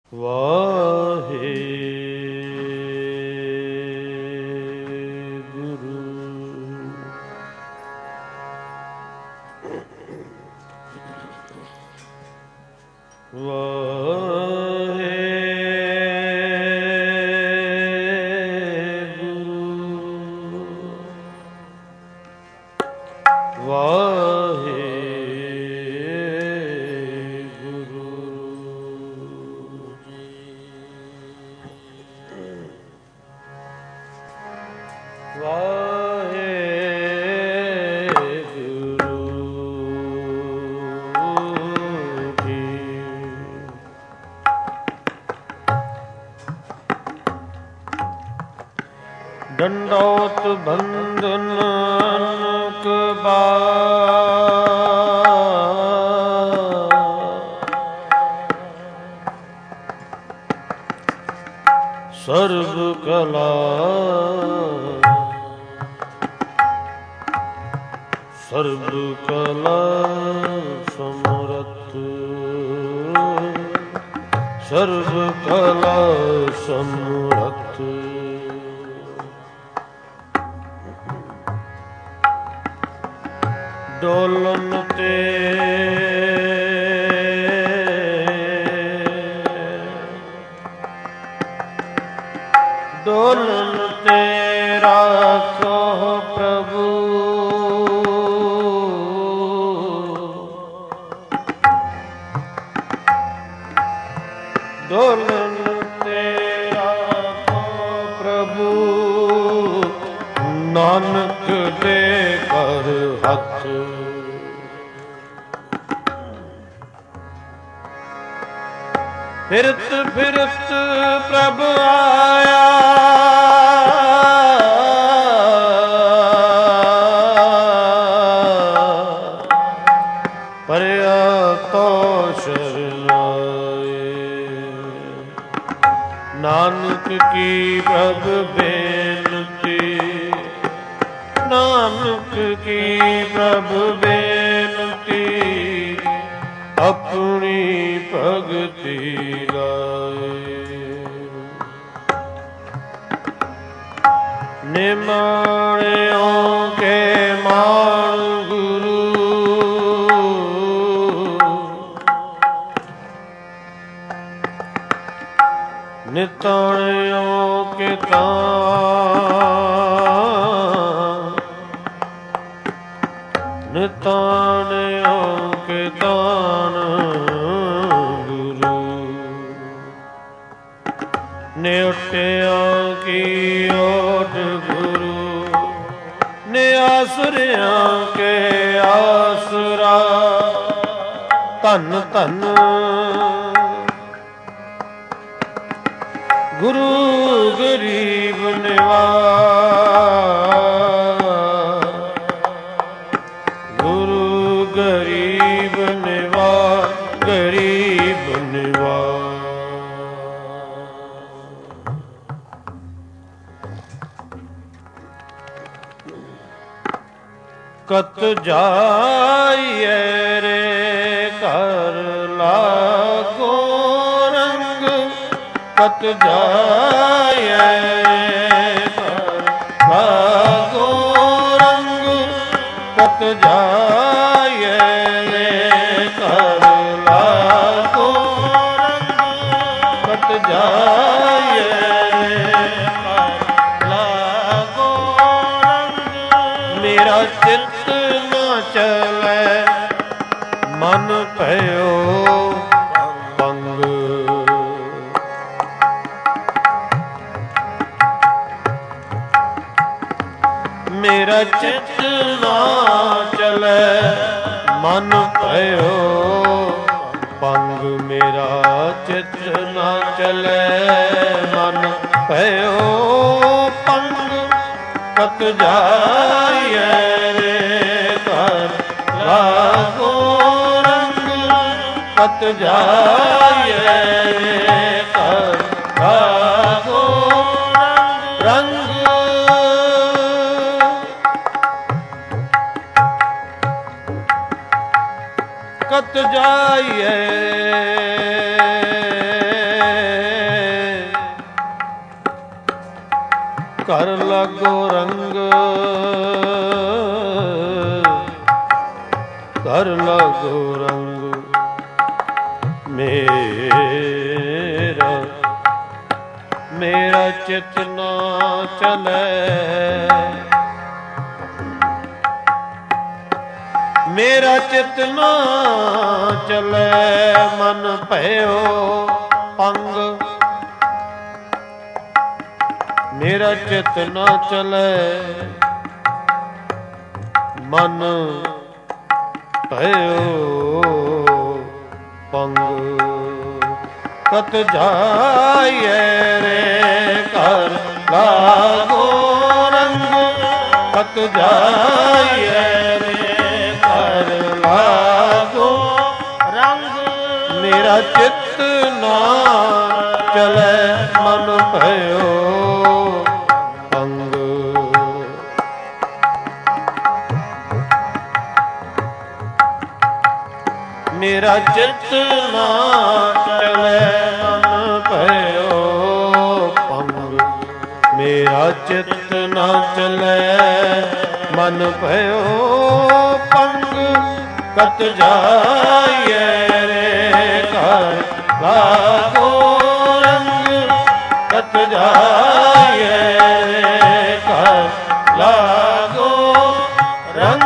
ਵਾਹਿਗੁਰੂ ਡੰਡੌਤ ਬੰਧਨ ਅਨਕ ਸਰਬ ਕਲਾ ਸਰਬ ਕਲਾ ਸਮਰਥ ਸਰਬ ਕਲਾ ਸਮਰਥ ਡੋਲਨ ਤੇ ਡੋਲਨ ਤੇ ਰਾਖੋ ਪ੍ਰਭੂ ਡੋਲਨ ਤੇ ਰਾਖੋ ਪ੍ਰਭੂ ਨਾਨਕ ਦੇ ਕਰ ਹੱਥ ਫਿਰਤ ਫਿਰਤ ਪ੍ਰਭ ਆਇਆ ਪਰਿਆ ਤੋ ਸ਼ਰਨਾਏ ਨਾਨਕ ਕੀ ਪ੍ਰਭ ਬੇਨਤੀ ਨਾਨਕ ਕੀ ਪ੍ਰਭ ਬੇਨਤੀ ਆਪਣੀ ਭਗਤੀ ਲਾਏ ਨਿਮਾਣਿਓ ਕੇ ਮਾਣ ਗੁਰੂ ਨਿਤਾਣਿਓ ਕੇ ਨਿਤਾਣਿਓ ਕੇ ਤਾਨ ਗੁਰੂ ਨਿਉਟਿਆਂ ਕੀ ਓਟ ਗੁਰੂ ਨਿਆਸਰਿਆਂ ਕੇ ਆਸਰਾ ਧੰਨ ਧੰਨ ਗੁਰੂ ਗਰੀਬ ਨਿਵਾਜ ਗੁਰੂ ਗਰੀਬ ਨਿਵਾਜ ਗਰੀਬ ਨਿਵਾਜ ਕਤ ਜਾਈਏ ਰੇ ਘਰ ਲਾਗੋ ਰੰਗ ਕਤ ਜਾਈਏ ਘਰ ਲਾਗੋ ਰੰਗ ਕਤ ਜਾਈਏ ਘਰ ਲਾਗੋ ਰੰਗ ਕਤ ਜਾਈਏ ਘਰ ਲਾਗੋ ਰੰਗ ਮੇਰਾ ਚਿੱਤ ਨਾ ਚਲੈ ਮਨ ਭਇਓ ਭੰਗ ਮੇਰਾ ਚਿੱਤ ਨਾ ਚਲੈ ਮਨ ਭਇਓ ਭੰਗ ਮੇਰਾ ਚਿੱਤ ਨਾ ਚਲੈ ਮਨ ਭਇਓ ਭੰਗ ਕਤ ਜਾਈਏ ਰੇ ਘਰ ਲਾਗੋ ਰੰਗ ਕਤ ਜਾਈਏ ਰੇ ਘਰ ਲਾਗੋ ਰੰਗ ਕਤ ਜਾਈਏ ਕਰ ਲਾਗੋ ਰੰਗ, ਕਰ ਲਾਗੋ ਰੰਗ ਮੇਰਾ, ਮੇਰਾ ਚਿਤ ਨਾ ਚਲੇ, ਮੇਰਾ ਚਿਤ ਨਾ ਚਲੇ, ਮਨ ਭਇਓ ਪੰਗ, ਮੇਰਾ ਚਿਤ ਨਾ ਚਲੇ, ਮਨ ਭਇਓ ਪੰਗ। ਕਤ ਜਾਈਏ ਰੇ ਘਰ ਲਾਗੋ ਰੰਗ, ਕਤ ਜਾਈਏ ਰੇ ਘਰ ਲਾਗੋ ਰੰਗ, ਮੇਰਾ ਚਿੱਤ ਨਾ ਚਲੇ, ਮਨ ਭਇਓ ਪੰਗ। ਮੇਰਾ ਚਿੱਤ ਨਾ ਚਲੇ, ਮਨ ਭਇਓ ਪੰਗ, ਮੇਰਾ ਚਿੱਤ ਨਾ ਚਲੇ, ਮਨ ਭਇਓ ਪੰਗ। ਕਤ ਜਾਈਏ ਰੇ ਘਰ ਲਾਗੋ ਰੰਗ, ਕਤ ਜਾਈਏ ਰੇ ਘਰ ਲਾਗੋ ਰੰਗ।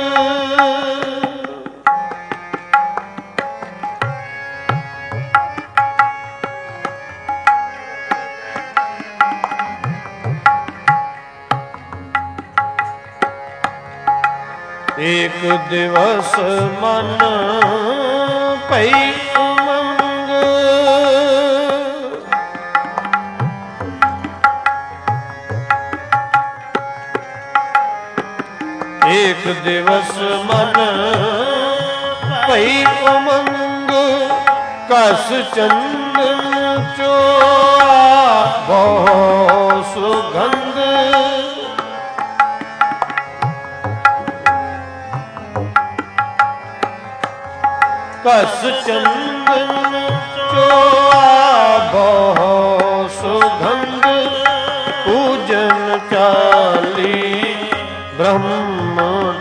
ਏਕ ਦਿਵਸ ਮਨ ਭਈ ਉਮੰਗ, ਏਕ ਦਿਵਸ ਮਨ ਭਈ ਉਮੰਗ, ਕਸ ਚੰਦਨ ਚੋਆ ਬਹੁ ਸੁਗੰਧ, ਕਸ ਚੰਦਨ ਚੋਆ ਬਹੁ ਸੁਗੰਧ, ਪੂਜਨ ਚਾਲੀ ਬ੍ਰਹਮ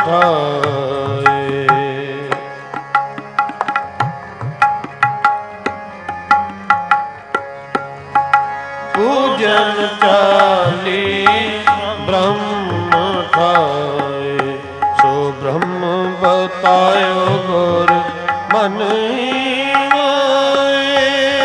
ਠਾਏ, ਪੂਜਨ ਚਾਲੀ ਬ੍ਰਹਮ ਠਾਏ, ਸੋ ਬ੍ਰਹਮ ਬਤਾਇਓ ਗੁਰ ਮਨ ਮਾਏ,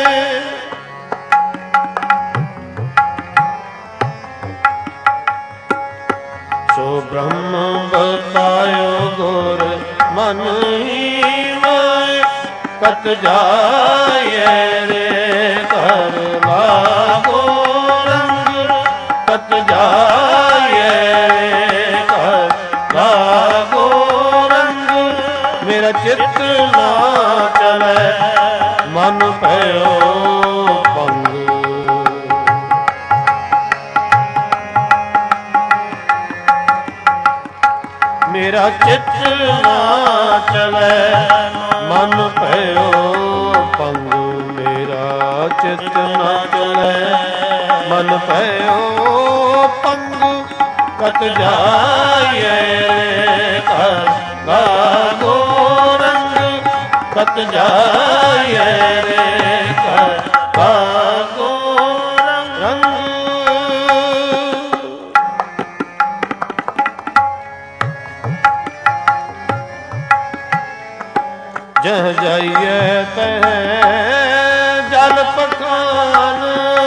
ਸੋ ਬ੍ਰਹਮ ਬਤਾਇਓ ਗੁਰ ਮਨ ਮਾਏ। ਕਤ ਜਾਈਏ ਰੇ ਘਰ ਲਾਗੋ ਰੰਗ, ਕਤ ਜਾਈਏ ਰੇ ਘਰ ਲਾਗੋ ਰੰਗ, ਮੇਰਾ ਚਿੱਤ ਨਾ ਚਲੇ, ਮਨ ਭਇਓ ਪੰਗ। ਮੇਰਾ ਚਿੱਤ ਨਾ ਚਲੇ, ਮਨ ਭਇਓ ਪੰਗ, ਮੇਰਾ ਚਿੱਤ ਨਾ ਚਲੇ, ਮਨ ਭਇਓ ਪੰਗ। ਕਤ ਜਾਈਏ ਘਰ ਲਾਗੋ ਰੰਗ, ਕਤ ਜਾਈਏ ਰੇ ਘਰ ਲਾਗੋ ਰੰਗ। ਜਹ ਜਾਈਏ ਤਹ ਜਲ ਪਖਾਨ,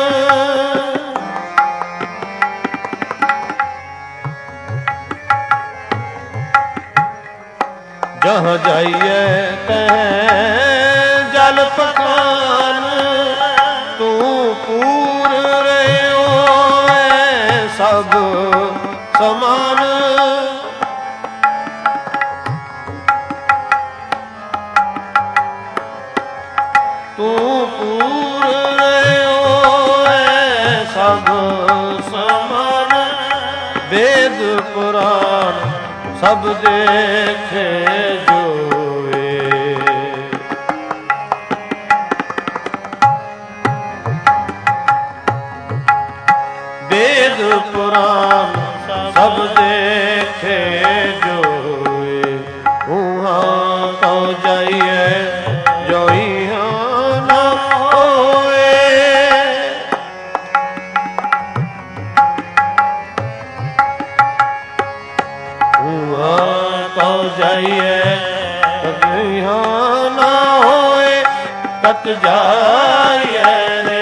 ਜਹਾਂ ਜਾਈਏ ਤਹ ਜਲ ਪਖਾਨ, ਤੂੰ ਪੂਰ ਰਹਿਓ ਸਭ ਸਮਾਨ, ਤੂੰ ਪੂਰ ਰਹਿਓ ਸਭ ਸਮਾਨ, ਵੇਦ ਪੁਰਾਨ ਸਭ ਦੇਖੇ ਜੋਏ, ਵੇਦ वेद पुराण सब देखे जोए, उहाँ तो जाइए जो यहाँ न होए। उहाँ तो जाइए यहाँ न होए, कत जाइए रे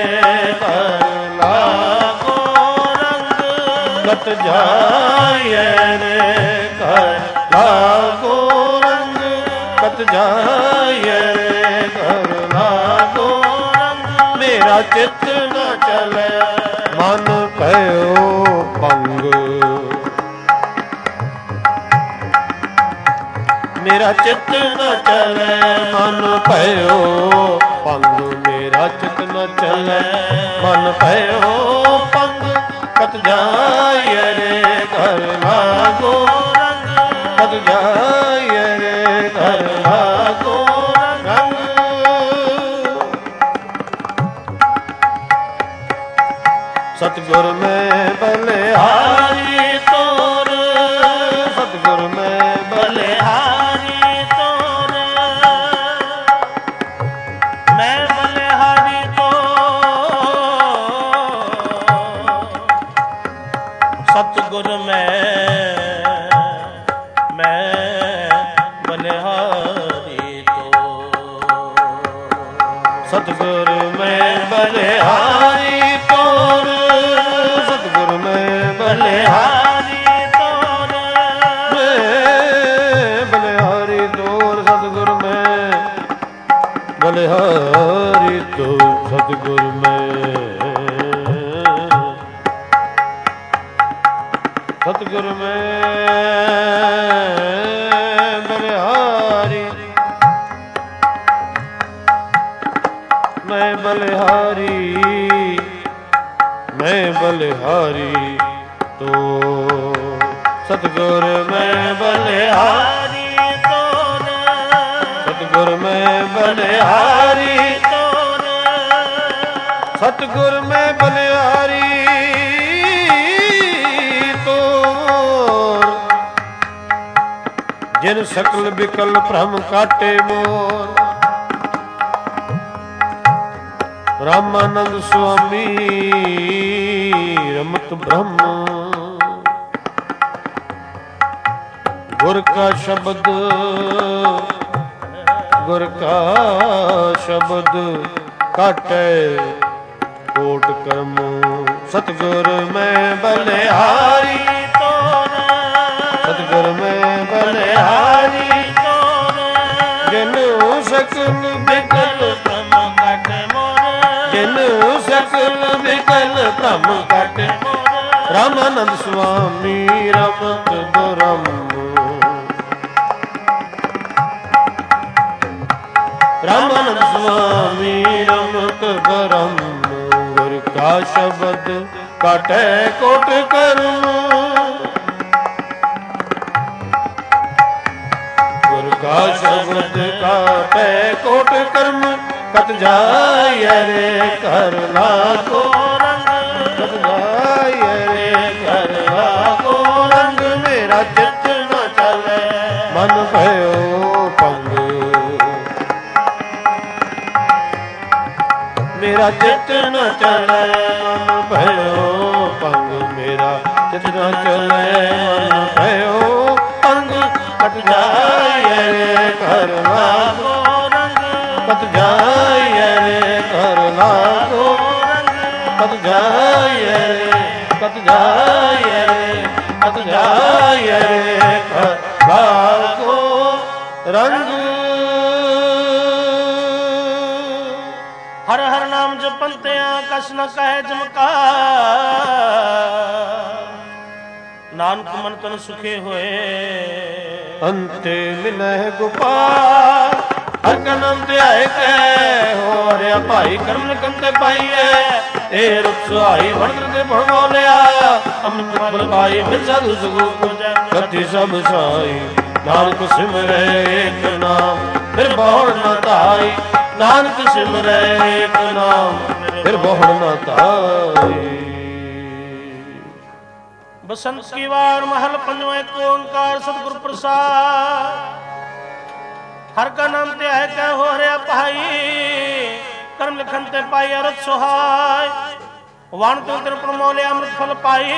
कत जाइए रे कर लागो रंग, कत जाइए रे कर लागो रंग। मेरा चित्त न चले मन भयो पंग, मेरा चित्त न चले मन भयो पंग, मेरा चित्त न चले मन भयो पंग। कत जाइए रे घर लागो रंग, कत जाइए रे घर लागो रंग। सतगुर में बलिहारी तोर, सतगुर में बलिहारी तोर, मैं बलिहारी सतगुर में मैं बलिहारी तो, सतगुर में बलिहारी तोर, सतगुर में बलिहारी तोर, मैं बलिहारी तोर, सतगुर में बलिहारी तो, सतगुर में सतगुर में बलिहारी, मैं बलिहारी, मैं बलिहारी तो, सतगुर में बलिहारी तो, सतगुर में बलिहारी तो, सतगुर में बलिहारी जिन सकल विकल भ्रम काटे मोर। रामानंद स्वामी रमत ब्रह्म, गुर का शब्द, गुर का शब्द काटे कोट कर्म। सतगुर में बलिहारी सतगुर में बलिहारी जिनु सकल विकल भ्रम काटे मोर, जिनु सकल विकल भ्रम काटे मोर। रामानंद स्वामी रमत ब्रह्म, रामानंद स्वामी रमत ब्रह्म। गुर का शब्द काटे कोट कर्म, का शब्द काटे कोट कर्म। कत जाइए रे कर लागो रंग, कत जाइए रे कर लागो रंग। मेरा चित्त न चले मन भयो पंग, मेरा चित्त न चले मन भयो पंग, मेरा चित्त न चले मन भयो पंग। कत जाइए रे कर लागो रंग, कत जाइए रे कर लागो रंग, कत जाइए रे, कत जाइए रे, कत जाइए रे कर लागो रंग। हर हर नाम जपंते कछ न कहे जमका, नानक मन तन सुखे होए अंते मिलह गोपाल। हर का नाम ध्याय के हो रिया भाई कर्म कंते पाइए। ए रुख सुहाई भड़क दे भड़ो लिया, अमृत फल पाई फिर साधु सुगु कति सब साई। नानक सिमरे एक नाम फिर बहुड़ न ताई, नानक सिमरे एक नाम फिर बहुड़ न ताई। बसंत की वार महल पंजवा एक ओंकार सतगुरु प्रसाद। हर का नाम ते है कह हो रहा भाई, कर्म लिखन ते पाई अरत सुहाय। वाण तो तिरपण मोले अमृत फल पाई,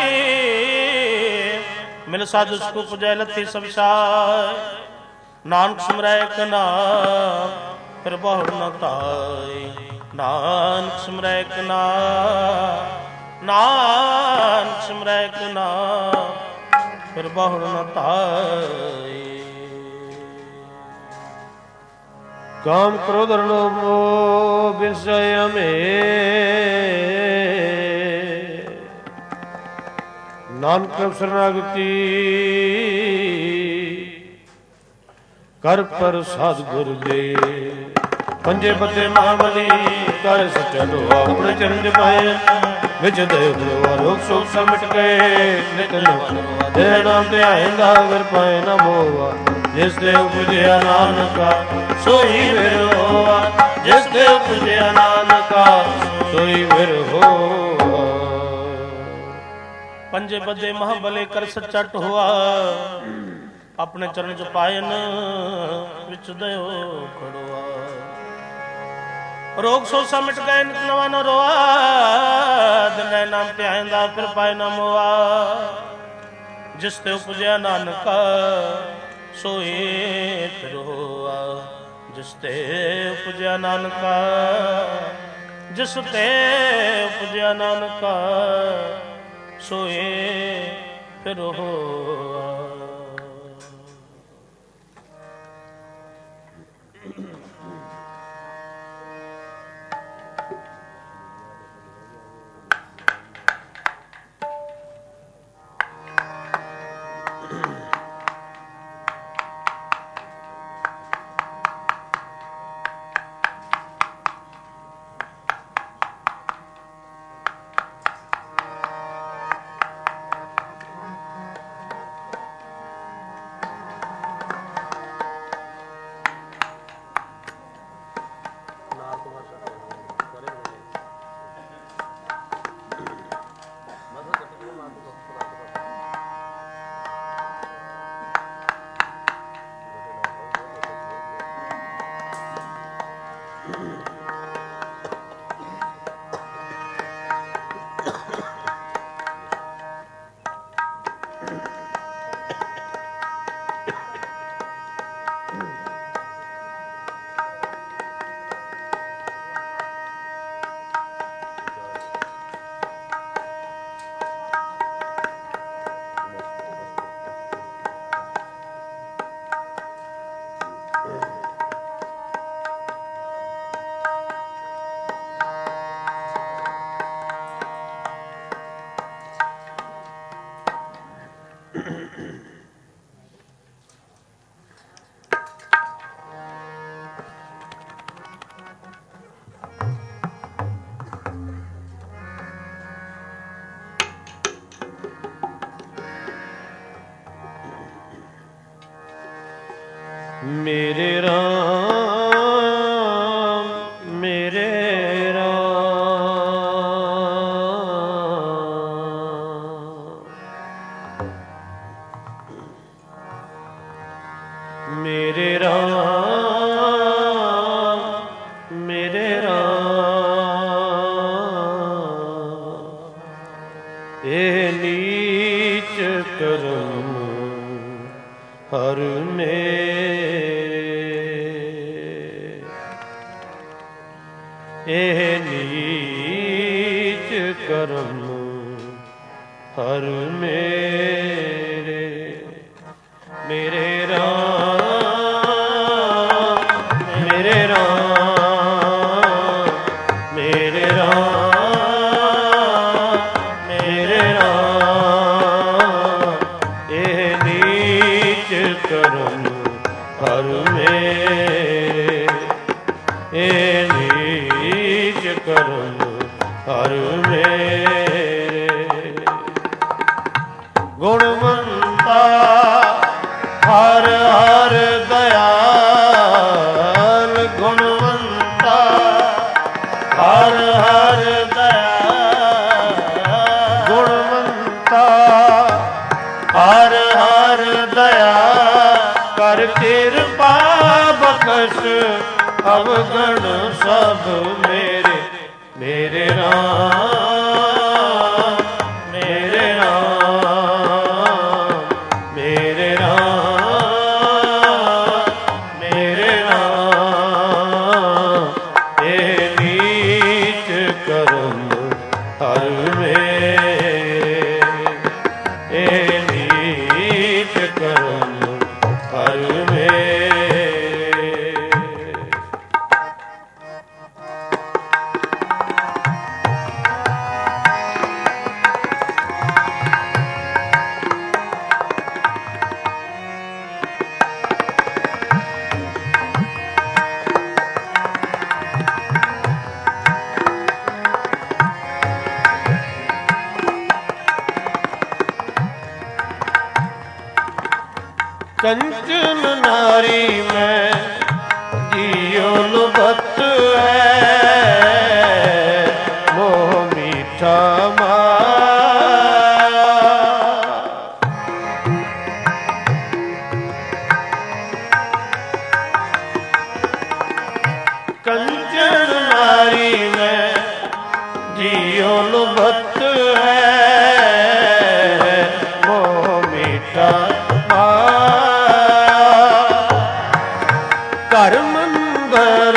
मिल साधु सुख पुजय लथी सब साय। नानक सिमरै एक नाम फिर बहुड़ न ताई, नानक सिमरै एक नाम, नानक सिमरै एक नाम फिर बहुड़ न ताई। काम क्रोध लोभ मोह विषय में, नानक शरणागति कर पर सतगुर दे। पंजे बदे महाबली कर सच्चा ढोआ, अपने चरण जपाए विच देव रोग शोक सब मिट गए। नित तेरे नाम ते आएंदा अगर पाए न मोवा, जिस ते उपजया नानका सोई फिर होआ। जिस ते उपजया नानका सोई फिर होआ। पंजे बदे महाबली कर सच्चा ढोआ, अपने चरण च पायन विच दयो खड़ोआ। रोग सोसा मिट गए नित नवा न रोआ, दिनै नाम ते आएंदा फिर पाए न मोआ। जिस ते उपजया नानका सोई फिर होआ। जिस ते उपजया नानका, जिस ते उपजया नानका सोई फिर होआ। मेरे राम मेरे राम मेरे राम मेरे राम। ए नीच करम हर एह नीच करम हर मेरे। मेरे राम मेरे राम मेरे राम मेरे राम। एह नीच करम हर मेरे, एह करम हर मेरे। गुणवंता हर हर दयाल, गुणवंता हर हर दयाल। गुणवंता बख्श अवगण सब मेरे मेरे राम मेरे राम मेरे राम मेरे राम ए नीच कर्म हर मेरे ए नीच कर्म हर मेरे। कंचन नारी में जियो लुभत है मोह मीठा कंचन नारी में जियो लुभत है मोह मीठा घर मंदिर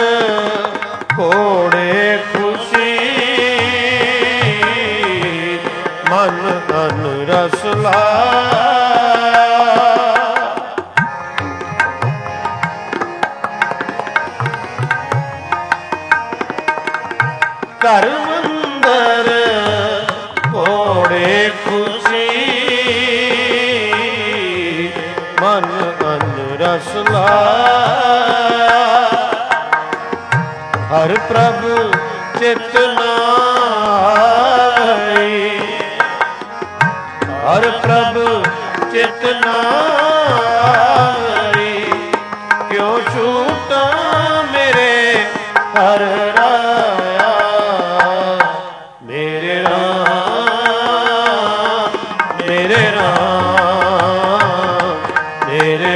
कोड़े खुशी मन तन रसला घर मंदिर कोड़े खुशी मन तन रसला हर प्रभु चित नाई हर प्रभु चित नाई क्यों छूटा मेरे हर राया मेरे राम मेरे राम मेरे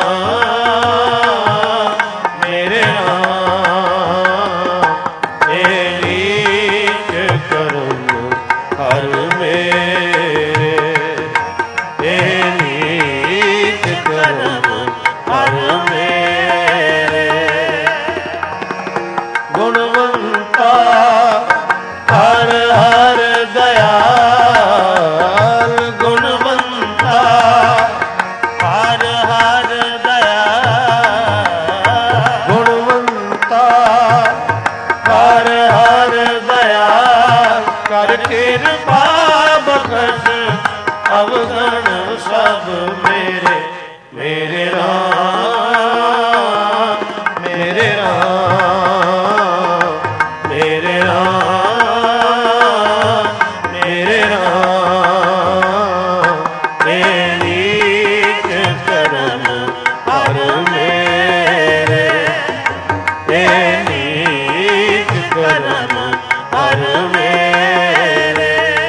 राम मेरे राम नीच कर्म हर मेरे नीच कर्म हर मेरे। गुणवंता हर हर दयाल गुणवंता हर हर दयाल गुणवंता हर हर दयाल कर कृपा बख्श अवगण सब मेरे मेरे राम मेरे राम मेरे राम मेरे राम नीच कर्म हर मेरे नीच कर्म हर मेरे।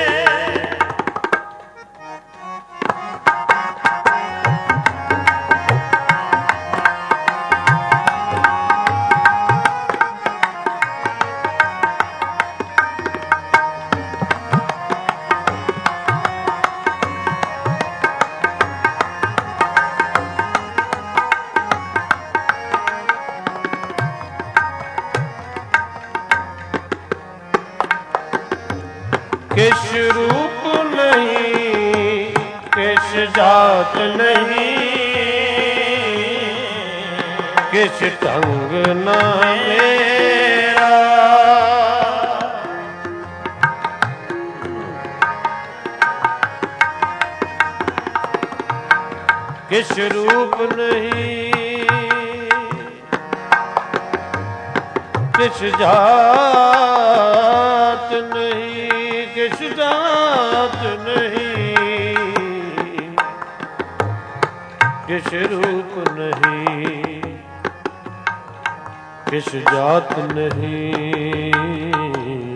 किस रूप नहीं किस जात नहीं किस ढंग न मेरा किस रूप नहीं किस जात नहीं किस जात नहीं किस रूप नहीं किस जात नहीं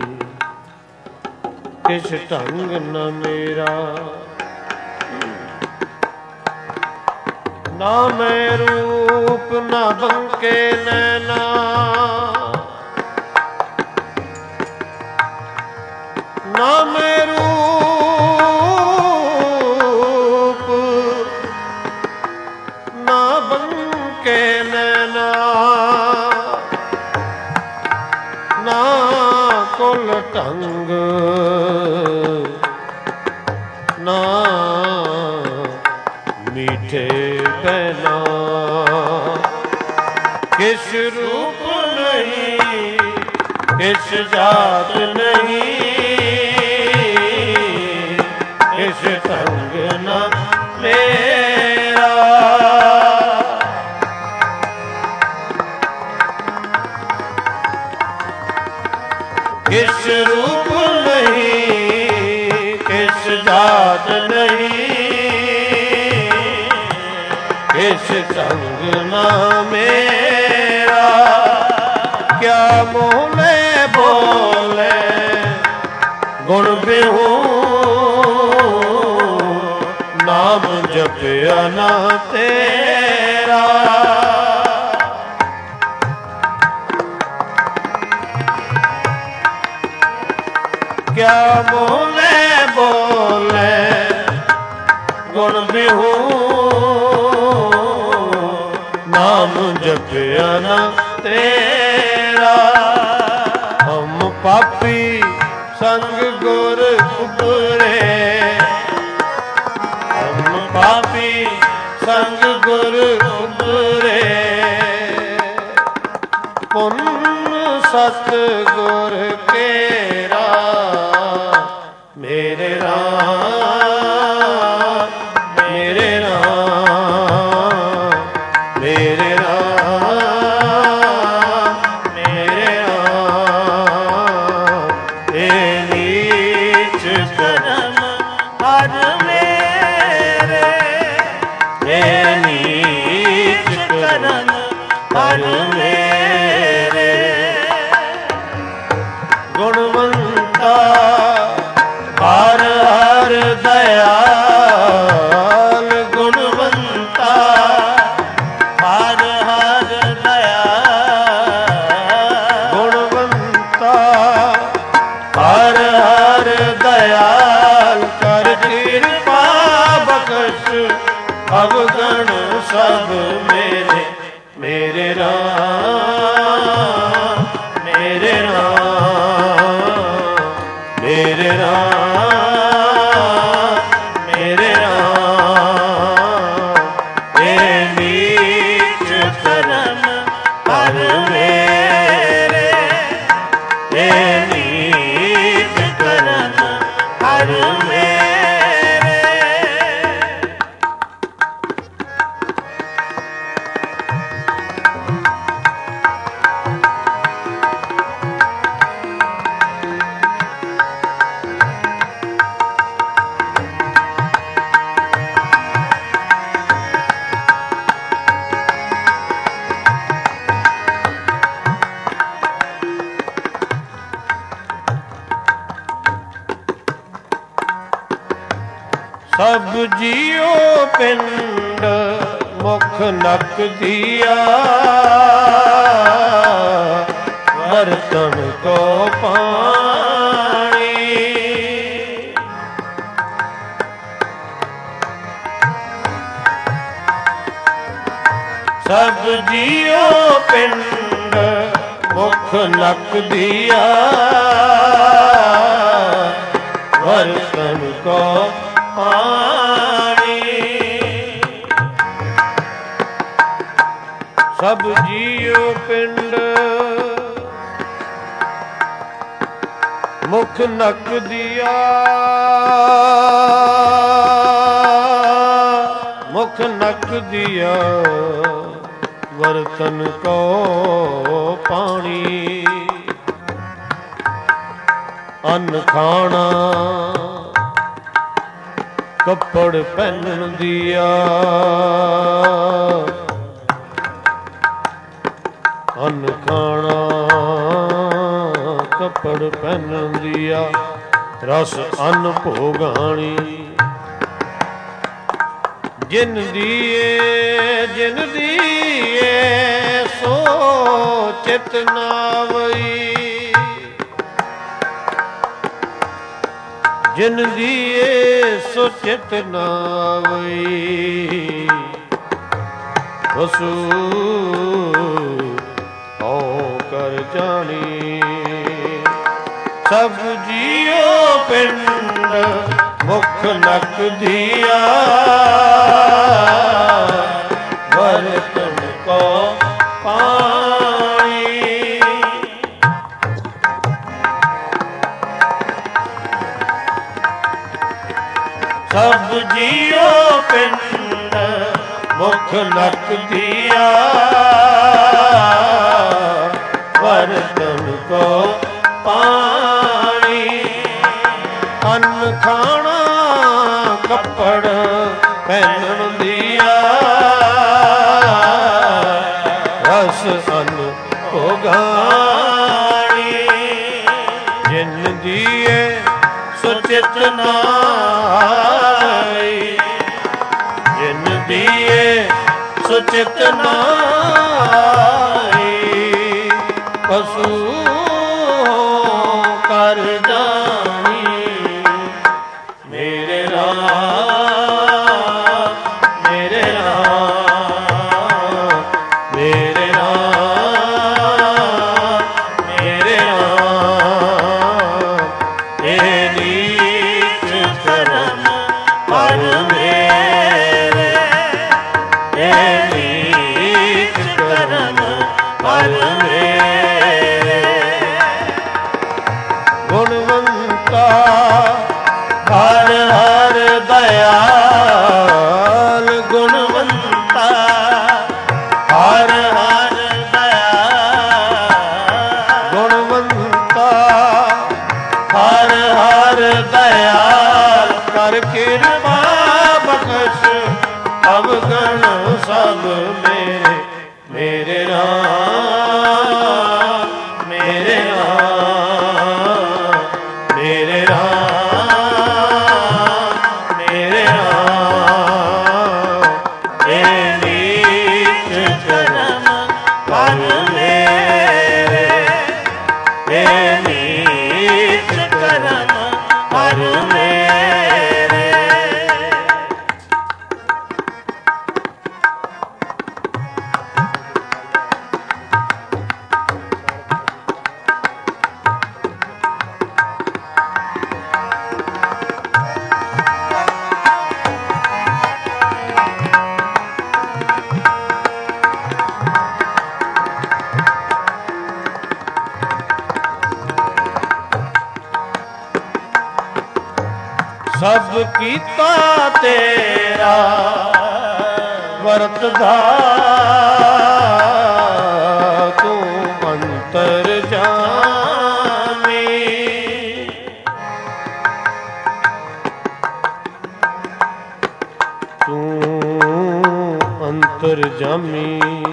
किस ढंग न मेरा ਨਾ ਮੈਂ ਰੂਪ ਨਾ ਬੰਕੇ ਨੈਣਾ, ਨਾ ਮੈਂ ਰੂਪ ਨਾ ਬੰਕੇ ਨੈਣਾ, ਨਾ ਕੁਲ ਢੰਗ ਨਾ ਮੀਠੇ ਪੈਨਾ, ਕਿਸ ਰੂਪ ਨਹੀਂ ਕਿਸ ਜਾਤ ਨਹੀਂ, ਕਿਸ ਢੰਗ ਨਾ ਮੇਰਾ, किस रूप नहीं किस जात नहीं, किस संग ना मेरा, क्या मोले बोले गुण बिहू, नाम जपया ना तेरा, क्या बोले बोले गुण बिहू, नाम जपया ना तेरा, हम पापी संग गुर उबरे, हम पापी संग गुर उबरे, पुण्य सत गुर केरा, मेरे राम मेरे राम मेरे राम मेरे राम, हे नीच कर्म हर मेरे, हे नीच कर्म हर मेरे, गुणवंता हर हर दयाल, गुणवंता हर हर दयाल, गुणवंता हर हर दयाल, कर कृपा बख्श अवगण सब मेरे, मेरे राम मेरे राम मेरे राम मेरे राम, हे नीच कर्म हर मेरे, हे नीच कर्म हर मेरे, सब जियो पिंड मुख नक दिया, बर्तन को पानी, सब जियो पिंड मुख नक दिया, बर्तन को पानी, सब जियो पिंड मुख नक दिया, मुख नक दिया, बर्तन को पानी, अन्न खाना कपड़ पहन दिया, अन्न खाना कपड़ पहन दिया, रस अन्न भोगानी, ਜਿਨ ਦੀਏ ਸੋ ਚਿਤ ਨਾਵਈ, ਜਿਨ ਦੀਏ ਸੋ ਚਿਤ ਨਾਵਈ, ਵਸੂ ਹਉ ਕਰ ਜਾਣੀ। ਸਭ ਜੀਉ ਪਿੰਡ ਮੁਖ ਨਕ ਦੀਆ, ਵਰਤਨ ਕੋ ਪਾਣੀ। ਸਭ ਜੀਉ ਪਿੰਡ ਮੁਖ ਨਕ ਦੀਆ, ਵਰਤਨ ਕੋ ਪਾਣੀ। ਅੰਨ ਖਾਣਾ ਕੱਪੜ ਪਹਿਨਣ ਦੀਆ, ਰਸ ਅੰਨ ਭੋਗਾਣੀ। ਜਿਨ ਦੀਏ ਸੋ ਚਿਤ ਨਾਈ, ਜਿਨ ਦੀਏ ਸੋ ਚਿਤ ਨਾਈ, ਪਸੂ ਕਰ ਜਾਣੀ। ਮੇਰੇ ਰਾਮ ਮੇਰੇ ਰਾਮ ਮੇਰੇ ਰਾਮ ਮੇਰੇ ਰਾਮ, ਇਹ ਨੀਚ ਕਰਮ ਹਰ ਮੇਰੇ, ਇਹ ਨੀਚ ਕਰਮ ਹਰ ਮੇਰੇ। ਗੁਣਵੰਤਾ ਹਰ ਹਰ ਦਇਆਲ, ਗੁਣਵੰਤਾ ਹਰ ਹਰ ਦਇਆਲ, ਗੁਣਵੰਤਾ ਹਰ ਹਰ ਦਇਆਲ। ਕਰ ਕਿਰਪਾ ਬਖਸ਼ ਅਵਗਣ ਸਭ ਮੇਰੇ, ਮੇਰੇ ਰਾਮ ਮੇਰੇ ਰਾਮ ਮੇਰੇ ਰਾਮ ਮੇਰੇ ਰਾਮ, ਇਹ ਨੀਚ ਕਰਮ ਹਰ ਮੇਰੇ, ਇਹ ਨੀਚ ਕਰਮ ਹਰ ਮੇਰੇ। ਸਭ ਕੀਤਾ ਤੇਰਾ ਵਰਤਦਾ, ਤੂੰ ਅੰਤਰ ਜਾਮੀ। ਤੂੰ ਅੰਤਰ ਜਾਮੀ।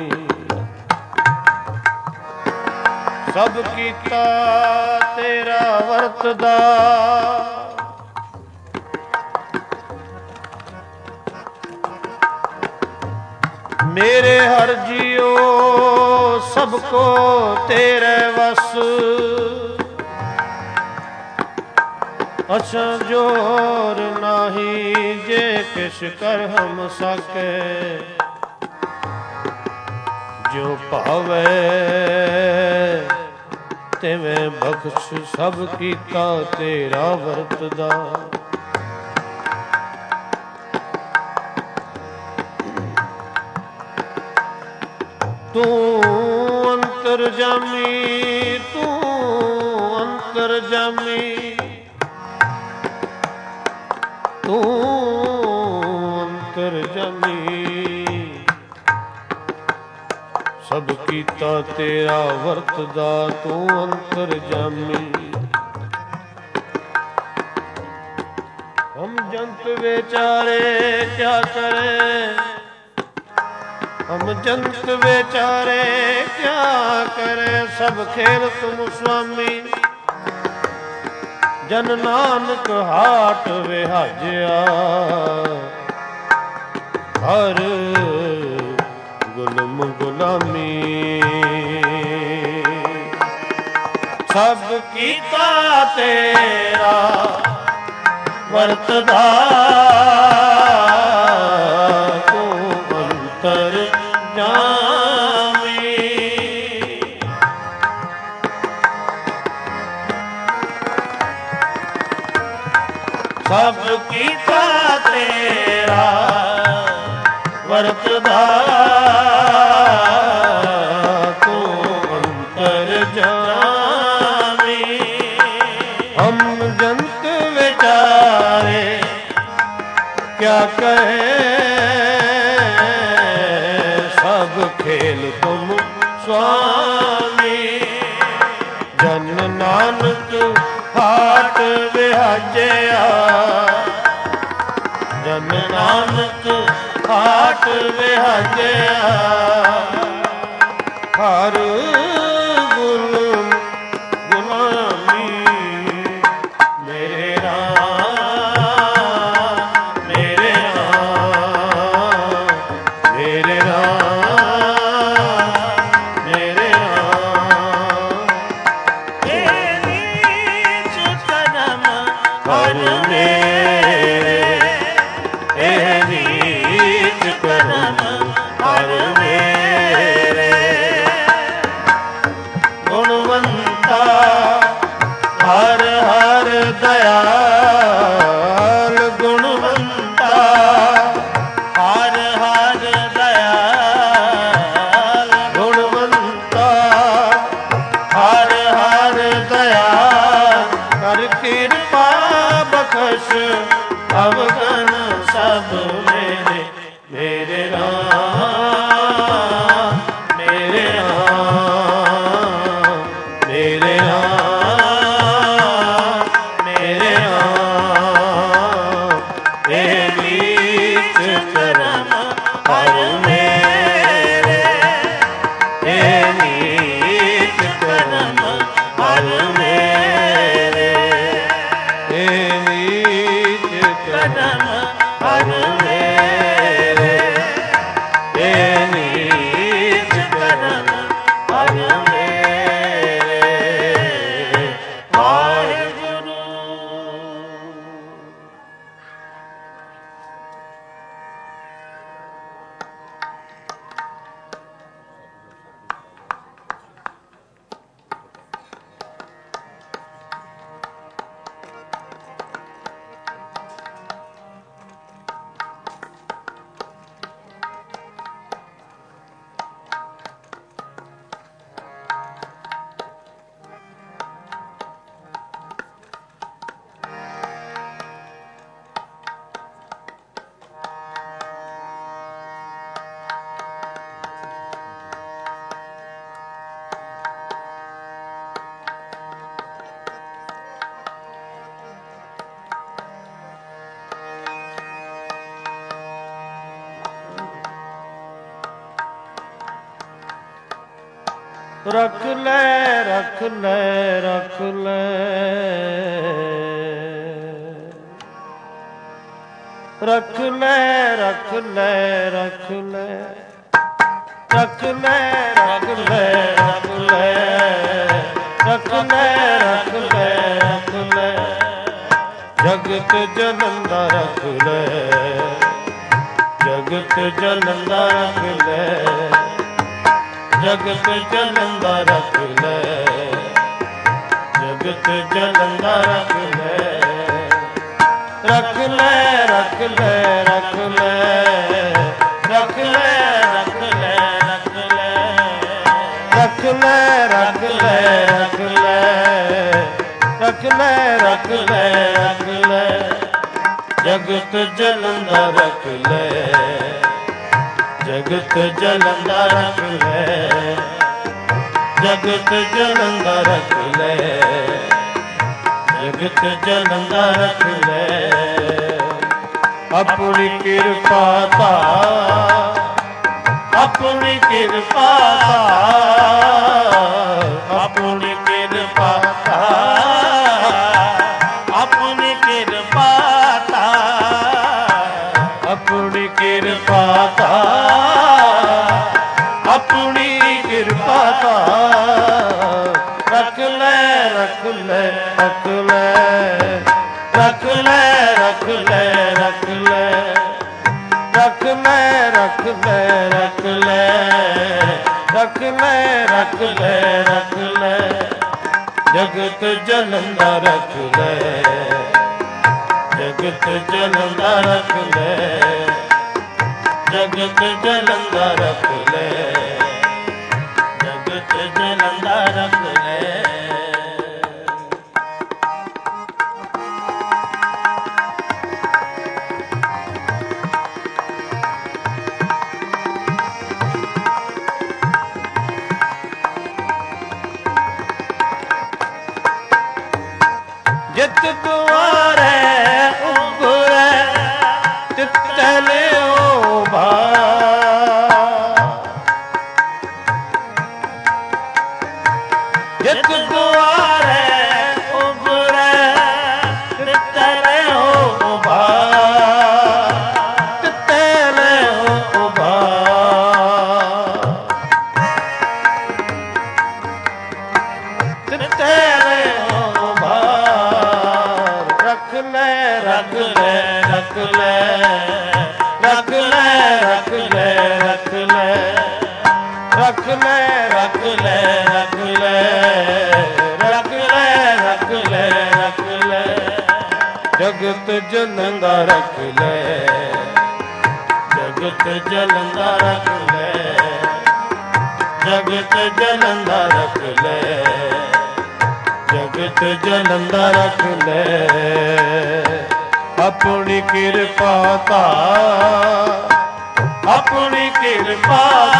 ਸਭ ਕੀਤਾ ਤੇਰਾ ਵਰਤਦਾ, मेरे हर जियो सबको तेरे वस। अच्छा जोर नाही जे किश कर हम सके, जो पावे तिवें बख्श। सब कीता तेरा वरतदा, तू अंतरजामी, तू अंतरजामी, तू अंतरजामी। सब कीता तेरा वरतदा, तू अंतरजामी। हम जंत बेचारे क्या करें, हम जंत बेचारे क्या करें। सब खेल तुम स्वामी, जन नानक हाट विहाजिया। ਹਰ ਗੁਲਮ ਗੁਲਾਮੀ ਸਭ ਕੀਤਾ ਤੇਰਾ ਵਰਤਦਾ ਤੂੰ ਅੰਤਰ ਜਾਮੀ ਸਭ ਕੀਤਾ ਤੇਰਾ ਵਰਤਦਾ ਤੂੰ ਅੰਤਰ ਜਾਮੀ ਹਮ ਜੰਤ ਵਿਚਾਰੇ ਕਿਆ ਕਹੇ ਸਭ ਖੇਲ ਤੁਮ ਸੁਆਮੀ ਜਨ ਨਾਨਕ ਹਾਟ ਵਿਹਾਜਿਆ ਜਨ ਨਾਨਕ ਹਾਟ ਵਿਹਾਜਿਆ ਹਰ ਗੁਲਾਮ ਗੁਲਾਮੀ ਮੇਰੇ ਰਾਮ ਮੇਰੇ ਰਾਮ ਮੇਰੇ ਰਾਮ ਮੇਰੇ ਰਾਮ ਇਹ ਨੀਚ ਕਰਮ ਹਰ ਮੇਰੇ ਇਹ ਨੀਚ ਕਰਮ ਹਰ ਮੇਰੇ ਗੁਣਵੰਤਾ ਹਰ ਹਰ ਦਇਆਲ ਗੁਣਵੰਤਾ ਹਰ ਹਰ ਦਇਆਲ ਗੁਣਵੰਤਾ ਹਰ ਹਰ ਦਇਆਲ ਕਰ ਕਿਰਪਾ ਬਖਸ਼ ਅਵਗਨ ਸਭ ਮੇਰੇ ਮੇਰੇ ਰਾਮ ਮੇਰੇ ਰਾਮ ਮੇਰੇ ਰਾਮ ਮੇਰੇ ਰਾਮ ਇਹ ਨੀਚ ਕਰਮ ਹਰ ਮੇਰੇ ਇਹ ਨੀਚ ਕਰਮ ਹਰ ਮੇਰੇ ਇਹ ਨੀਚ ਕਰਮ ਹਰ ਮੇਰੇ ਇਹ ਨੀਚ ਕਰਮ ਹਰ ਮੇਰੇ ਵਾਹਿਗੁਰੂ। ਰੱਖ ਲੈ ਰੱਖ ਲੈ ਰੱਖ ਲੈ ਰੱਖ ਲੈ ਰੱਖ ਲੈ ਰੱਖ ਲੈ ਰੱਖ ਲੈ ਰੱਖ ਲੈ ਰੱਖ ਲੈ ਰੱਖ ਲੈ ਰੱਖ ਲੈ ਰੱਖ ਲੈ ਜਗਤ ਜਲੰਦਾ ਰੱਖ ਲੈ ਜਗਤ ਜਲੰਦਾ ਰੱਖ ਲੈ ਜਗਤ ਜਲੰਦਾ ਰੱਖ ਲੈ ਜਗਤ ਜਲੰਦਾ ਰੱਖ ਲੈ ਰੱਖ ਲੈ ਰੱਖ ਲੈ ਰੱਖ ਲੈ ਰੱਖ ਲੈ ਰੱਖ ਲੈ ਰੱਖ ਲੈ ਰੱਖ ਲੈ ਰੱਖ ਲੈ ਰੱਖ ਲੈ ਰੱਖ ਲੈ ਰੱਖ ਲੈ ਜਗਤ ਜਲੰਦਾ ਰੱਖ ਲੈ ਜਗਤ ਜਲੰਦਾ ਰੱਖ ਲੈ ਜਗਤ ਜਲੰਦਾ ਰੱਖ ਲੈ ਜਗਤ ਜਲੰਦਾ ਰੱਖ ਲੈ ਆਪਣੀ ਕਿਰਪਾ ਤਾ ਆਪਣੀ ਕਿਰਪਾ ਤਾ ਆਪਣੀ ਕਿਰਪਾ ਤਾ ਆਪਣੀ ਕਿਰਪਾ ਤਾ ਆਪਣੀ ਕਿਰਪਾ ਰੱਖ ਲੈ, ਰੱਖ ਲੈ, ਰੱਖ ਲੈ, ਰੱਖ ਲੈ, ਰੱਖ ਲੈ, ਰੱਖ ਲੈ, ਰੱਖ ਲੈ, ਰੱਖ ਲੈ, ਰੱਖ ਲੈ, ਰੱਖ ਲੈ, ਰੱਖ ਲੈ, ਜਗਤ ਜਲੰਦਾ ਰੱਖ ਲੈ, ਜਗਤ ਜਲੰਦਾ ਰੱਖ ਲੈ, ਜਗਤ ਜਲੰਦਾ ਰੱਖ ਲੈ, ਜਗਤ ਜਲੰਦਾ ਰੱਖ ਲੈ। ਜਿਤ ਦੁਆਰੇ ਉਗਰੇ ਤਿੱਤੇ ਲਿਓ ਭਾ, ਜਿਤ ਦੁਆਰੇ ਉਗਰੇ ਤਿੱਤੇ ਲਿਓ ਭਾ, ਤਿੱਤੇ ਲਿਓ ਭਾ, ਤਿੱਤੇ ਲਿਓ ਭਾ, ਰੱਖ ਲੈ, ਰੱਖ ਲੈ, ਰੱਖ ਲੈ, ਰੱਖ ਲੈ, ਰੱਖ ਲੈ, ਰੱਖ ਲੈ, ਰੱਖ ਲੈ, ਰੱਖ ਲੈ, ਰੱਖ ਲੈ, ਰੱਖ ਲੈ, ਰੱਖ ਲੈ, ਰੱਖ ਲੈ, ਜਗਤ ਜਲੰਦਾ ਰੱਖ ਲੈ, ਜਗਤ ਜਲੰਦਾ ਰੱਖ ਲੈ, ਜਗਤ ਜਲੰਦਾ ਰੱਖ ਲੈ, ਜਗਤ ਜਲੰਦਾ ਰੱਖ ਲੈ, ਆਪਣੀ ਕਿਰਪਾ ਧਾਰ, ਆਪਣੀ ਕਿਰਪਾ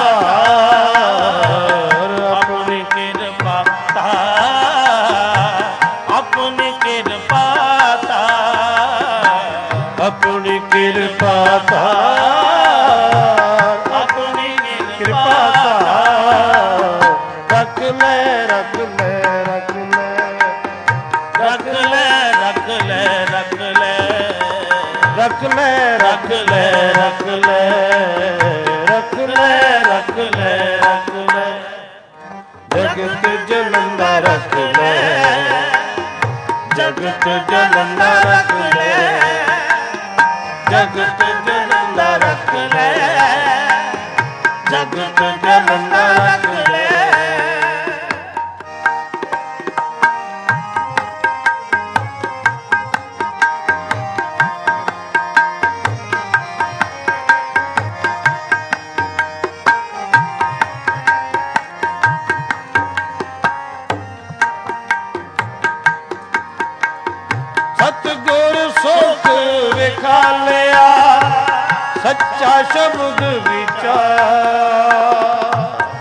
ਧਾਰ, ਆਪਣੀ ਕਿਰਪਾ ਧਾਰ, ਆਪਣੀ ਕਿਰਪਾ ਧਾਰ, ਆਪਣੀ ਕਿਰਪਾ ਧਾਰ, ਆਪਣੀ ਕਿਰਪਾ ਧਾਰ, ਰੱਖ ਲੈ, ਰੱਖ ਲੈ, ਰੱਖ ਲੈ, ਰੱਖ ਲੈ, ਰੱਖ ਲੈ, ਰੱਖ ਲੈ, ਰੱਖ ਲੈ, ਰੱਖ ਲੈ, ਰੱਖ ਲੈ, ਰੱਖ ਲੈ, ਰੱਖ ਲੈ, ਰੱਖ ਲੈ, ਜਗਤ ਜਲੰਦਾ ਰੱਖ ਲੈ, ਜਗਤ ਜਲੰਦਾ ਰੱਖ ਲੈ, ਜਗਤ ਜਲੰਦਾ ਰੱਖ ਲੈ, ਜਗਤ ਜਲੰਦਾ ਰੱਖ ਲੈ। ਸਤਿਗੁਰ ਸੁਖ ਵਿਖਾਲਿਆ ਸੱਚਾ ਸ਼ਬਦ ਵਿਚਾਰ,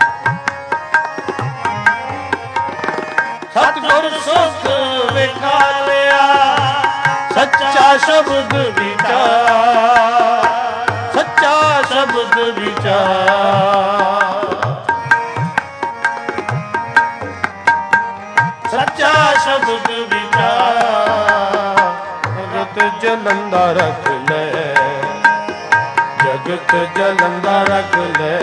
ਸਤਿਗੁਰ ਸੁਖ ਵਿਖਾਲਿਆ ਸੱਚਾ ਸ਼ਬਦ ਵਿਚਾਰ, ਸੱਚਾ ਸ਼ਬਦ ਵਿਚਾਰ, ਸੱਚਾ ਸ਼ਬਦ ਵਿਚਾਰ, ਜਗਤ ਜਲੰਦਾ ਰੱਖ ਲੈ, ਜਗਤ ਜਲੰਦਾ ਰੱਖ ਲੈ,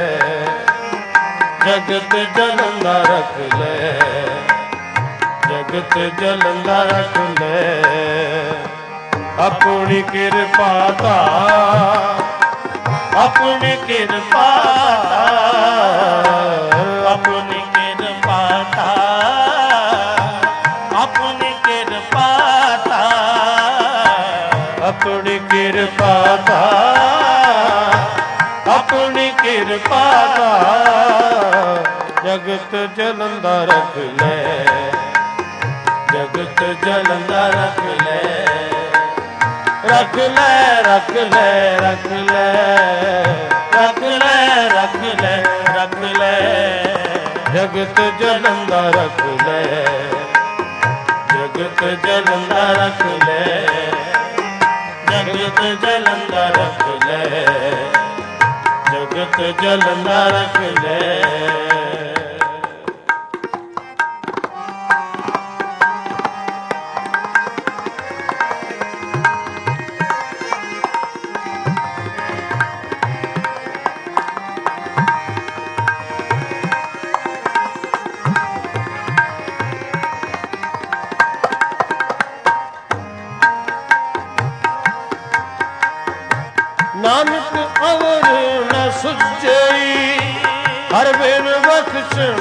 ਜਗਤ ਜਲੰਦਾ ਰੱਖ ਲੈ, ਜਗਤ ਜਲੰਦਾ ਰੱਖ ਲੈ, ਆਪਣੀ ਕਿਰਪਾ ਧਾਰ, ਆਪਣੀ ਕਿਰਪਾ ਧਾਰ, ਆਪਣੀ ਕਿਰਪਾ ਧਾਰ, ਆਪਣੀ ਕਿਰਪਾ ਧਾਰ, ਆਪਣੀ ਕਿਰਪਾ ਧਾਰ, ਆਪਣੀ ਕਿਰਪਾ ਧਾਰ, ਜਗਤ ਜਲੰਦਾ ਰੱਖ ਲੈ, ਜਗਤ ਜਲੰਦਾ ਰੱਖ ਲੈ, ਰੱਖ ਲੈ, ਰੱਖ ਲੈ, ਰੱਖ ਲੈ, ਰੱਖ ਲੈ, ਰੱਖ ਲੈ, ਰੱਖ ਲੈ, ਜਗਤ ਜਲੰਦਾ ਰੱਖ ਲੈ, ਜਗਤ ਜਲੰਦਾ ਰੱਖ ਲੈ, ਜਗਤ ਜਲੰਦਾ ਰੱਖ ਲੈ, ਜਗਤ ਜਲੰਦਾ ਰੱਖ ਲੈ। ਨਾਨਕ ਅਵਰ ਨ ਸੁਝਈ ਹਰ ਬਿਨ ਬਖਸ਼ਣ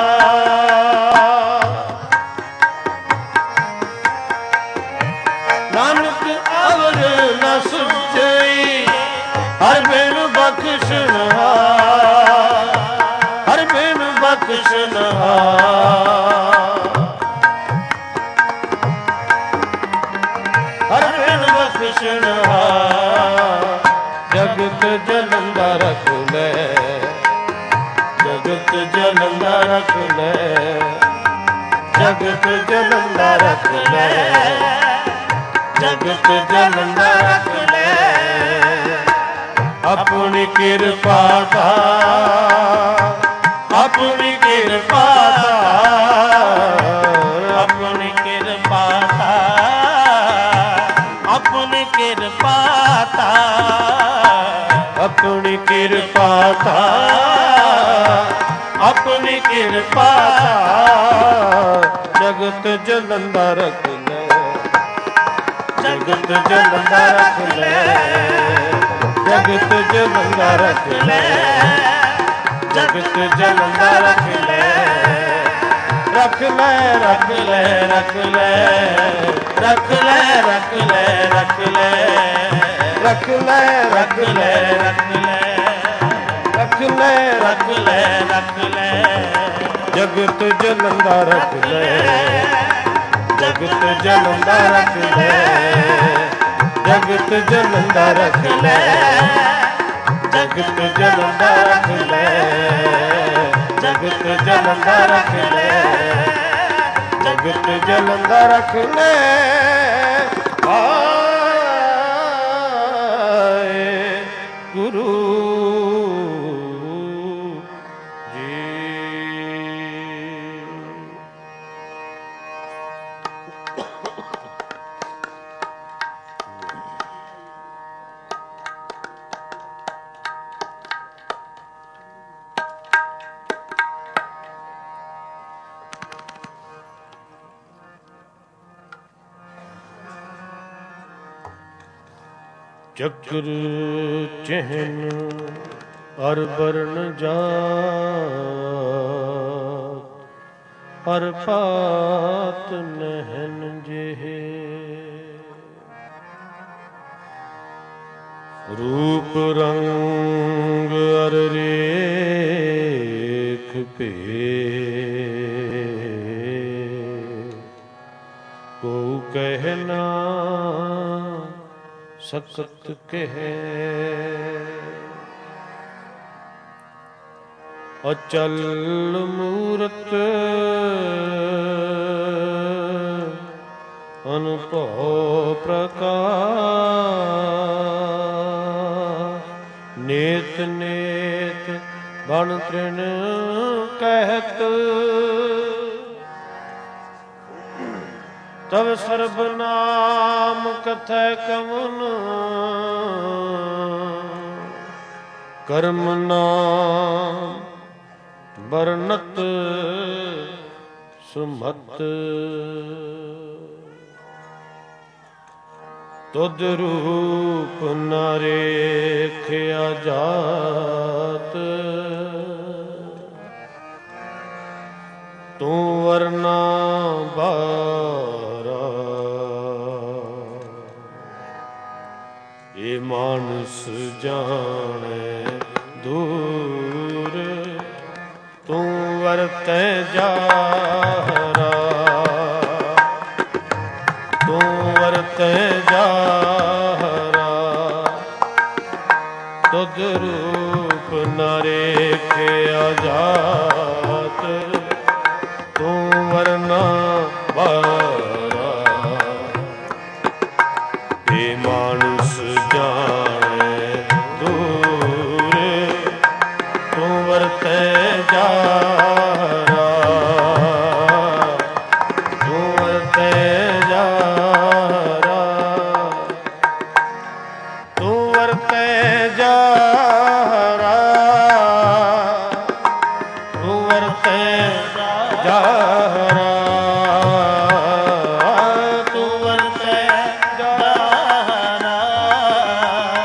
ਹਾਰ। ਨਾਨਕ ਅਵਰ ਨ ਸੁਝਈ ਹਰ ਬਿਨ ਬਖਸ਼ਣ ਹਾਰ। ਹਰ ਬਿਨ ਬਖਸ਼ਣ ਹਾਰ। ਹਰ ਬਿਨ ਬਖਸ਼ਣ ਹਾਰ। ਜਗਤ ਜਲੰਦਾ ਰਖ ਲੈ, ਜਗਤ ਜਲੰਦਾ ਰਖ ਲੈ, ਜਗਤ ਜਲੰਦਾ ਰਖ ਲੈ, ਜਗਤ ਜਲੰਦਾ ਰਖ ਲੈ। ਆਪਣੀ ਕਿਰਪਾ ਦਾ, ਆਪਣੀ ਕਿਰਪਾ ਦਾ, ਆਪਣੀ ਕਿਰਪਾ ਦਾ, ਆਪਣੀ ਕਿਰਪਾ ਦਾ, ਆਪਣੀ ਕਿਰਪਾ ਦਾ, ਆਪਣੀ ਕਿਰਪਾ ਦਾ। ਜਗਤ ਜਲੰਦਾ ਰਖ ਲੈ, ਜਗਤ ਜਲੰਦਾ ਰਖ ਲੈ, ਜਗਤ ਜਲੰਦਾ ਰਖ ਲੈ, ਜਗਤ ਜਲੰਦਾ ਰਖ ਲੈ। ਰਖ ਲੈ, ਰਖ ਲੈ, ਰਖ ਲੈ, ਰਖ ਲੈ, ਰਖ ਲੈ, ਰਖ ਲੈ, ਰਖ ਲੈ, ਰਖ ਲੈ, ਰਖ ਲੈ, ਰਖ ਲੈ, ਰਖ ਲੈ, ਰਖ ਲੈ। ਜਗਤ ਜਲੰਦਾ ਰਖ ਲੈ, ਜਗਤ ਜਲੰਦਾ ਰਖ ਲੈ, ਜਗਤ ਜਲੰਦਾ ਰਖ ਲੈ, ਜਗਤ ਜਲੰਦਾ ਰਖ ਲੈ, ਜਗਤ ਜਲੰਦਾ ਰਖ ਲੈ, ਜਗਤ ਜਲੰਦਾ ਰਖ ਲੈ। ਆਏ ਗੁਰੂ ਜੀ। ਚਕਰ ਚਹਿਨ ਅਰ ਬਰਨ ਜਾਤ ਅਰ ਪਾਤ ਨਹਿਨ ਜਿਹੇ। ਰੂਪ ਰੰਗ ਅਰ ਰੇਖ ਭੇਦ ਕੋ ਕਹਿਨਾ ਸਕਤ ਕਹਿ। ਅਚਲ ਮੂਰਤ ਅਨੁਭਵ ਪ੍ਰਕਾਸ਼। ਨੇਤ ਨੇਤ ਬਣ ਤ੍ਰਿਣ ਕਹਿਤ ਤਵ ਸਰਬ ਨਾਮ ਕਥੈ ਕਵਨ। ਕਰਮ ਨਾਮ ਬਰਨਤ ਸੁਮਤ। ਤੁਧ ਰੂਪ ਨ ਰੇਖਿਆ ਜਾਤ। ਤੂੰ ਵਰਨਾ ਬਾਰਾ ਇਹ ਮਾਨਸ ਜਾਣੇ ਦੂਰ। ਤੂੰ ਵਰਤੈ ਜਾਹਰਾ, ਤੂੰ ਵਰਤੈ ਜਾਹਰਾ। ਤੁਧ ਰੂਪ ਨ ਰੇਖਿਆ ਜਾਤ। ਤੂੰ ਵਰਨਾ ਬਾਰਾ ਇਹ ਮਾਨਸ ਜਾਣੇ ਦੂਰ। ਤੂੰ ਵਰਤੈ ਜਾਹਰਾ, ਤੂੰ ਵਰਤੈ ਜਾਹਰਾ। ਤੂੰ ਵਰਤੈ ਜਾਹਰਾ, ਤੂੰ ਵਰਤੈ ਜਾਹਰਾ। ਤੂੰ ਵਰਤੈ ਜਾਹਰਾ,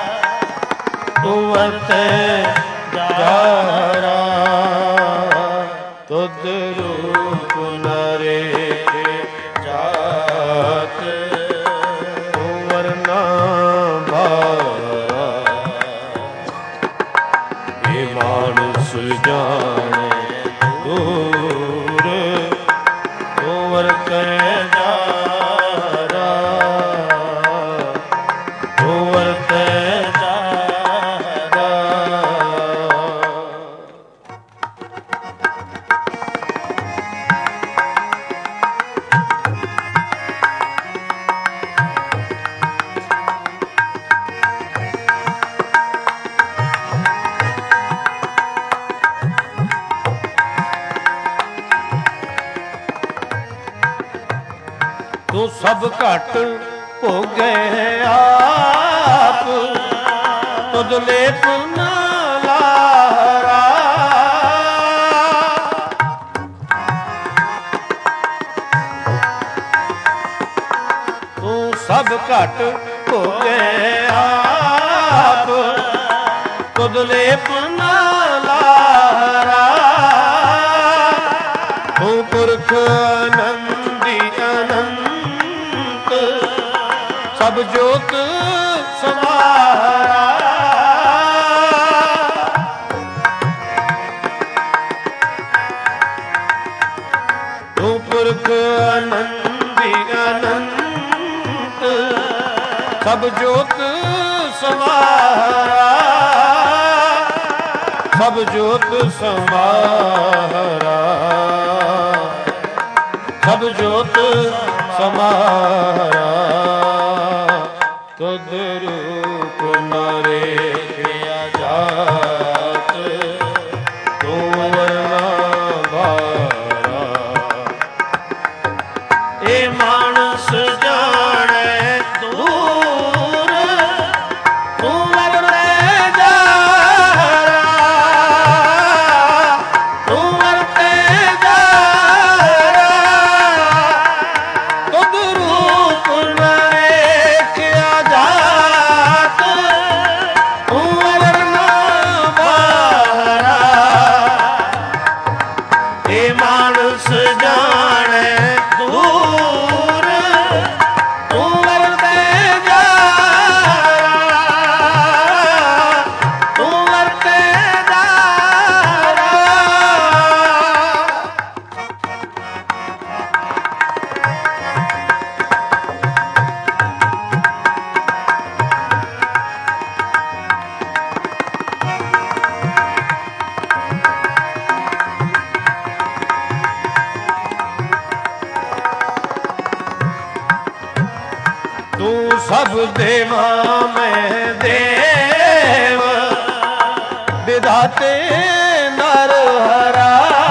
ਸਭ ਘਟ ਭੋਗੇ ਆਪ, ਤੁਧ ਲੇਪ ਨਾ ਲਾਹਰਾ। ਤੂੰ ਸਭ ਘਟ ਭੋਗੇ ਆਪ, ਤੁਧ ਲੇਪ ਨਾ ਲਾਹਰਾ। ਤੂੰ ਪੁਰਖ ਆਨੰਦੀ ਅਨੰਤ, ਸਭ ਜੋਤ ਸਮਾਰਾ। ਤੂੰ ਪੁਰਖ ਆਨੰਦੀ ਅਨੰਤ, ਸਭ ਜੋਤ ਸਮਾਰਾ। ਸਭ ਜੋਤ ਸਮਾਰਾ, ਸਭ ਜੋਤ ਸਮਾਰਾ। ਤੁਧ ਰੂਪ ਨ ਰੇਖਿਆ ਜਾਤ, ਤੂੰ ਵਰਨਾ ਭਾਰਾ। ਇਹ ਮਾਨਸ ਜਾਣੈ ਦੂਰ, ਤੂੰ ਵਰਤੈ ਜਾਰਾ। ਤੂੰ ਵਰਤੈ ਜਾਰਾ, ਤੁਧ ਰੂਪ ਨ ਰੇਖਿਆ ਜਾਤ, ਤੂੰ ਵਰਨਾ ਭਾਰਾ। ਇਹ ਮਾਨਸ ਜਾਣੈ ਦੂਰ, ਤੂੰ ਵਰਤੈ ਜਾਰਾ। ਤੂੰ ਵਰਤੈ ਜਾਰਾ। ਤੂੰ ਸਭ ਦੇਵਾਂ ਮੈਂ ਦੇਵ, ਵਿਧਾਤੇ ਨਰ ਹਰਾ।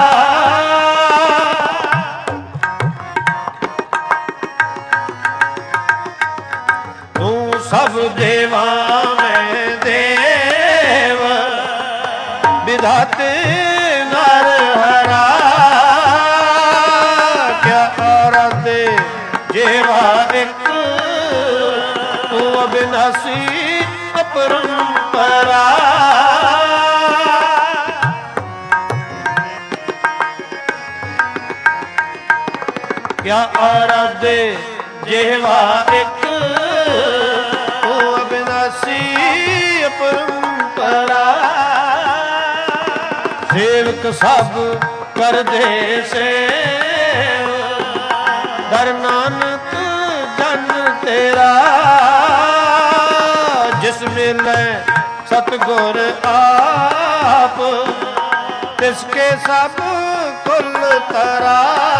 ਤੂੰ ਸਭ ਦੇਵਾਂ ਮੈਂ ਦੇਵ, ਵਿਧਾਤੇ ਨਰ ਹਰਾ। ਕਿਆ ਆਰਾਧੇ ਜੇਵਾ ਇੱਕ, ਤੂੰ ਅਬਿਨਾਸੀ ਅਪਰੰਪਰਾ। ਕਿਆ ਆਰਾਧੇ ਜਿਹਵਾ ਇੱਕ, ਤੂੰ ਅਬਿਨਾਸੀ ਅਪਰੰਪਰਾ। ਸੇਵਕ ਸਭ ਕਰਦੇ ਸੇਵ, ਦਰ ਨਾਨਕ ਜਨ ਤੇਰਾ। ਜਿਸ ਮਿਲੈ ਸਤਿਗੁਰ ਆਪ, ਤਿਸਕੇ ਸਭ ਕੁਲ ਤਰਾ।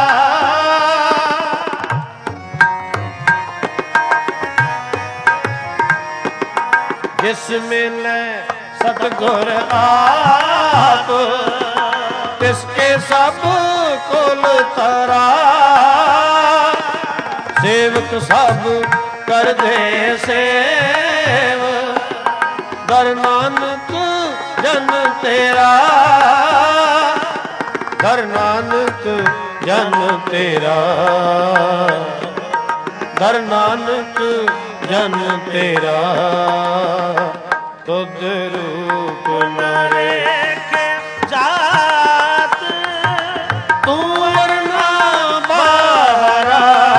ਜਿਸ ਮਿਲੈ ਸਤਿਗੁਰ ਆਪ, ਤਿਸਕੇ ਸਭ ਕੁਲ ਤਰਾ। ਸੇਵਕ ਸਭ ਕਰਦੇ ਸੇਵ, ਦਰ ਨਾਨਕ ਜਨ ਤੇਰਾ। ਦਰ ਨਾਨਕ ਜਨ ਤੇਰਾ, ਦਰ ਨਾਨਕ ਜਨ ਤੇਰਾ। ਤੁਧ ਰੂਪ ਨ ਰੇਖਿਆ ਜਾਤ, ਤੂੰ ਵਰਨਾ ਭਾਰਾ।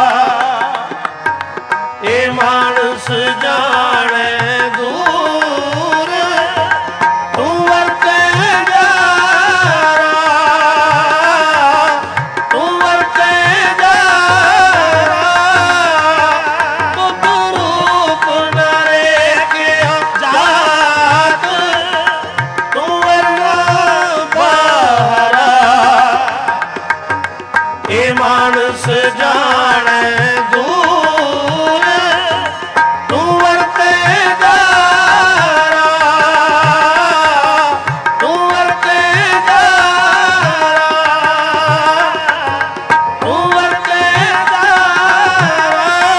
ਇਹ ਮਾਨਸ ਜਾਣੈ ਦੂਰ, ਤੂੰ ਵਰਤੈ ਜਾਰਾ। ਤੂੰ ਵਰਤੈ ਜਾਰਾ, ਤੁਧ ਰੂਪ ਨ ਰੇਖਿਆ ਜਾਤ, ਤੂੰ ਵਰਨਾ ਭਾਰਾ। ਇਹ ਮਾਨਸ ਜਾਣੈ ਦੂਰ, ਤੂੰ ਵਰਤੈ ਜਾਰਾ। ਤੂੰ ਵਰਤੈ ਜਾਰਾ, ਤੂੰ ਵਰਤੈ ਜਾਰਾ।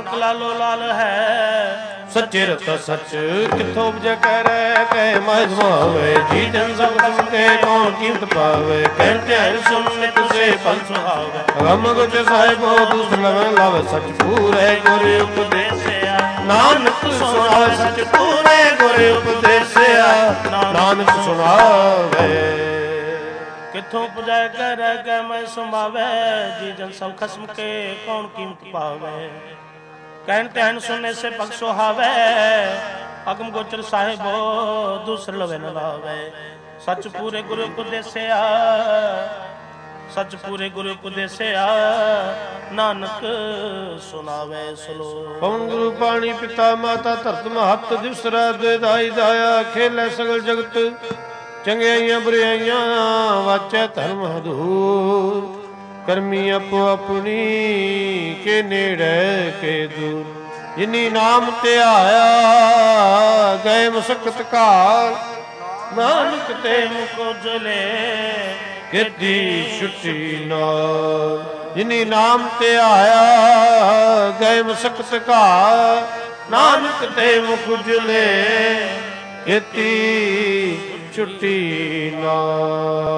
ਨਾਨਕ ਲਾਲੋ ਲਾਲ ਹੈ। ਸੱਚੇ ਰਤਾ ਸੱਚ ਕਿੱਥੋਂ ਉਪਜੈ ਕਰੈ ਕਹਿ ਮਹਿ ਸਮਾਵੇ ਜੀ ਜਨ ਸਭ ਸੁਣਤੇ ਕੌਣ ਕੀਮਤ ਪਾਵੇ ਕਹਿ ਧਿਆਨ ਸੁਣ ਨਿਤ ਸੇ ਫਲ ਸੁਹਾਵੇ ਅਗਮ ਗੁਚ ਸਾਹਿਬੋ ਦੂਸਰ ਲਵ ਲਵ ਸਚ ਪੂਰੇ ਗੁਰ ਉਪਦੇਸਿਆ ਨਾਨਕ ਸੁਣਾਵੇ ਸਚ ਪੂਰੇ ਗੁਰ ਉਪਦੇਸਿਆ ਨਾਨਕ ਸੁਣਾਵੇ ਕਿੱਥੋਂ ਪੁਜੈ ਕਰੈ ਕਹਿ ਮਹਿ ਸਮਾਵੇ ਜੀ ਜਨ ਸਭ ਖਸਮ ਕੇ ਕੌਣ ਕੀਮਤ ਪਾਵੇ ਕਹਿਣ ਧਿਆਨ ਸੁਣੇ ਸੇ ਪਗ ਸੁਹਾਵੇ ਅਗਮ ਗੋਚਰ ਸਾਹਿਬੋ ਦੂਸਰ ਲਵੇ ਨ ਲਾਵੇ ਸੱਚ ਪੂਰੇ ਗੁਰੂ ਉਪਦੇਸਿਆ ਸੱਚ ਪੂਰੇ ਗੁਰੂ ਉਪਦੇਸਿਆ ਨਾਨਕ ਸੁਣਾਵੇ ਸਲੋਕ ਪਵਨ ਗੁਰੂ ਪਾਣੀ ਪਿਤਾ ਮਾਤਾ ਧਰਤ ਮਹੱਤ ਦਿਵਸ ਰਾਤ ਦੇ ਦਾਈ ਦਾਇਆ ਖੇਲੇ ਸਗਲ ਜਗਤ ਚੰਗਿਆਈਆਂ ਬੁਰਾਈਆਂ ਵਾਚੈ ਧਰਮ ਹਦੂਰ ਕਰਮੀ ਆਪੋ ਆਪਣੀ ਕੇ ਨੇੜੇ ਕੇ ਦੂਰ ਜਿਨੀ ਨਾਮ ਧਿਆਇਆ ਗਏ ਮੁਸਕਤ ਘਾਲ ਨਾਨਕ ਤੇ ਮੁਖ ਉਜਲੇ ਕੀਤੀ ਛੁੱਟੀ ਨਾਲ ਜਿਨੀ ਨਾਮ ਧਿਆਇਆ ਗਏ ਮੁਸਕਤ ਘਾਲ ਨਾਨਕ ਤੇ ਮੁਖ ਉਜਲੇ ਕੀਤੀ ਛੁੱਟੀ ਨਾਲ।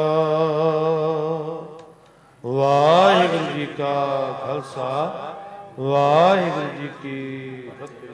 ਵਾਹਿਗੁਰੂ ਜੀ ਕਾ ਖਾਲਸਾ ਵਾਹਿਗੁਰੂ ਜੀ ਕੀ ਫਤਿਹ।